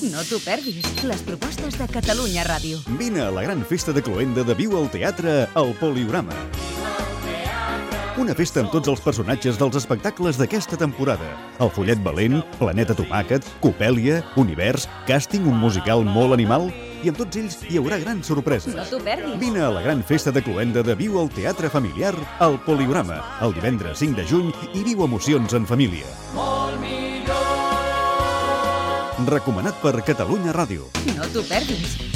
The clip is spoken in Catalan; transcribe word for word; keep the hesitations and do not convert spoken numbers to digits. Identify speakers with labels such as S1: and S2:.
S1: No t'ho perdis, les propostes de Catalunya Ràdio.
S2: Vine a la gran festa de Cloenda de Viu al Teatre al Poliorama. Una festa amb tots els personatges dels espectacles d'aquesta temporada. El Follet Valent, Planeta Tomàquet, Copèlia, Univers, Càsting, un musical molt animal, i amb tots ells hi haurà grans sorpreses.
S1: No t'ho perdis.
S2: Vine a la gran festa de Cloenda de Viu al Teatre Familiar al Poliorama, el divendres cinc de juny, i viu emocions en família.
S3: Molt millor.
S2: Recomanat per Catalunya Ràdio.
S1: No t'ho perdis.